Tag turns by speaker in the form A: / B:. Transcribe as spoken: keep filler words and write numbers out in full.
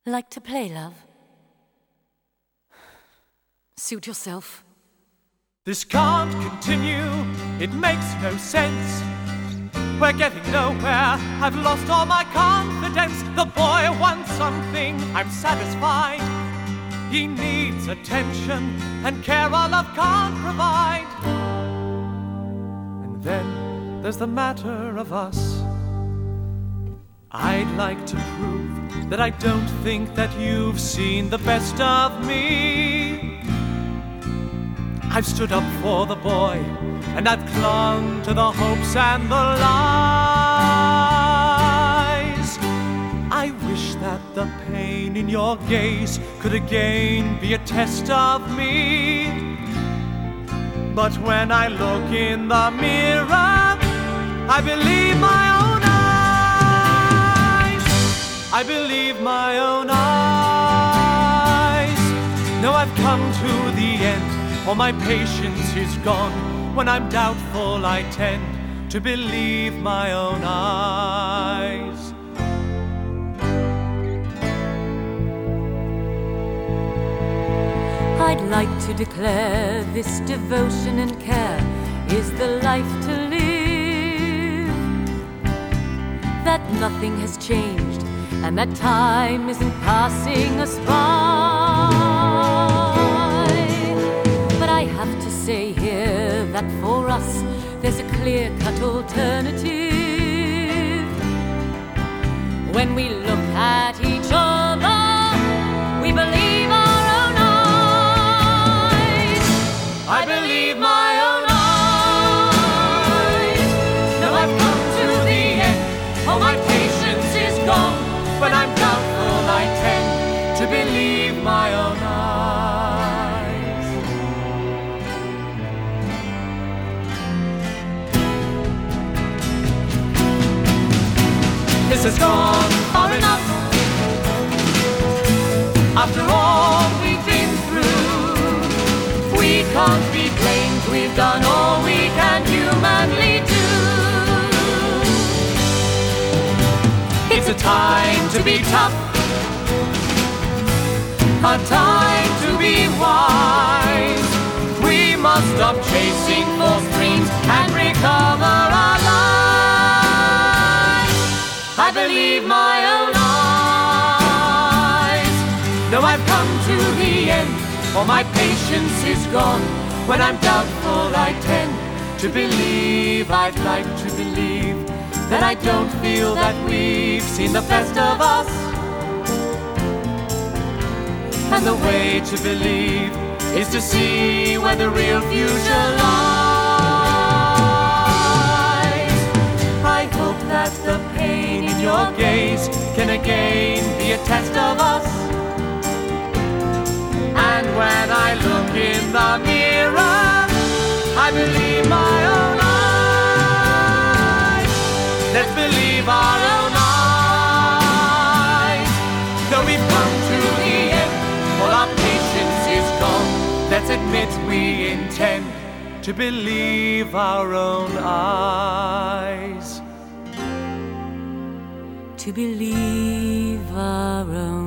A: Like to play, love? Suit yourself.
B: This can't continue, it makes no sense. We're getting nowhere, I've lost all my confidence. The boy wants something, I'm satisfied. He needs attention and care our love can't provide. And then there's the matter of us. I'd like to prove that I don't think that you've seen the best of me. I've stood up for the boy, and I've clung to the hopes and the lies. I wish that the pain in your gaze could again be a test of me. But when I look in the mirror, I believe my own eyes. I believe my own eyes. Now I've come to the end. All my patience is gone. When I'm doubtful, I tend to believe my own eyes.
A: I'd like to declare this devotion and care is the life to live. That nothing has changed and that time isn't passing us by. I have to say here that for us there's a clear-cut alternative. When we look at each other, we believe our own eyes. I believe my own eyes. Now I've come to the end, all my patience is gone. When I'm doubtful, I tend to believe my own eyes.
B: This has gone far enough. After all we've been through, we can't be blamed. We've done all we can humanly do. It's a time to be tough, a time to be wise. We must stop chasing false dreams and recover our lives. I believe my own eyes. Now I've come to the end, all my patience is gone. When I'm doubtful, I tend to believe. I'd like to believe that I don't feel that we've seen the best of us. And the way to believe is to see where the real future lies. I hope that the pain in your gaze can again be a test of us. And when I look in the mirror, I believe my own eyes. Let's believe our own eyes. Though we've come to the end, all our patience is gone. Let's admit we intend to believe our own eyes.
A: To believe our own